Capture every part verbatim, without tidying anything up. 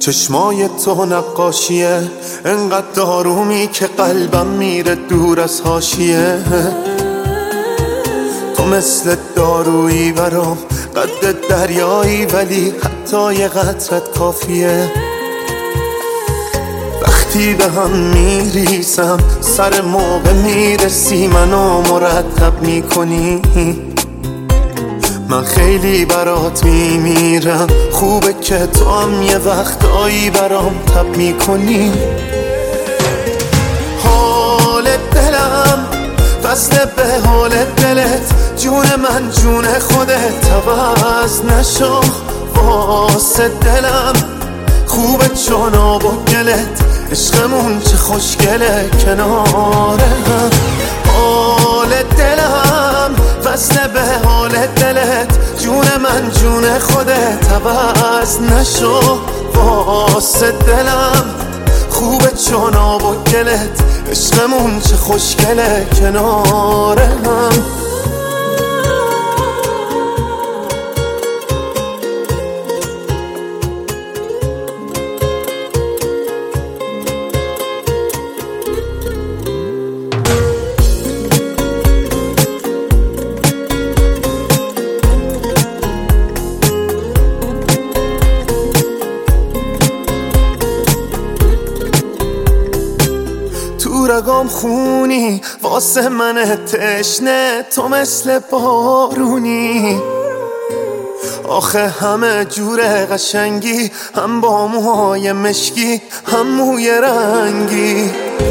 چشمای تو نقاشیه، انقدر آرومی که قلبم میره دور از حاشیه. تو مثل دارویی برام، قد دریایی ولی حتی یه قطرت کافیه. وقتی به هم میریسم سر موقع میرسی، منو مرتب میکنی. من خیلی برات میمیرم، خوبه که تو هم یه وقتایی برام تب میکنی. حال دلم فصل به حال دلت، جون من جون خودت، عوض نشو واسه دلم. خوبه چون آب و گلت، عشقمون چه خوشگله کنار هم. حال دلم فصل به حال دلت، جون من جون خودت، عوض نشو واسه دلم. خوبه چون آب و گلت، عشقمون چه خوشگله کنار هم. تو رگام خونی واسه من تشنه، تو مثل بارونی. آخه همه جور قشنگی، هم با موهای مشکی هم موی رنگی.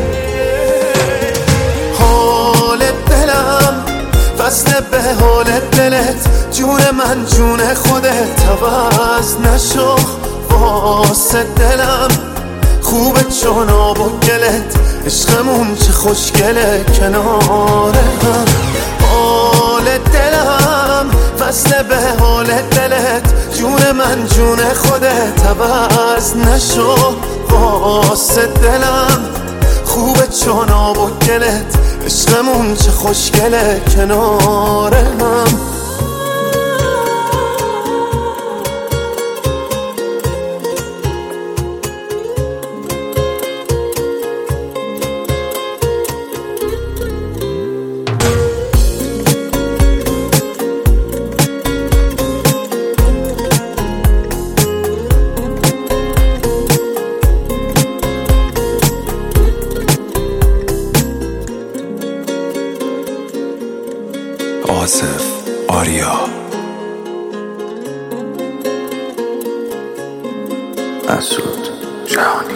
حال دلم فصل به حال دلت، جون من جون خودت، عوض نشو واسه دلم. خوبه چون آب و گلت، عشقمون چه خوشگله کنار هم. حال دلم فصل به حال دلت، جون من جون خودت، عوض نشو واسه دلم. خوبه چون آب و گلت، عشقمون چه خوشگله کنار هم. آصف آریا مسعود جهانی.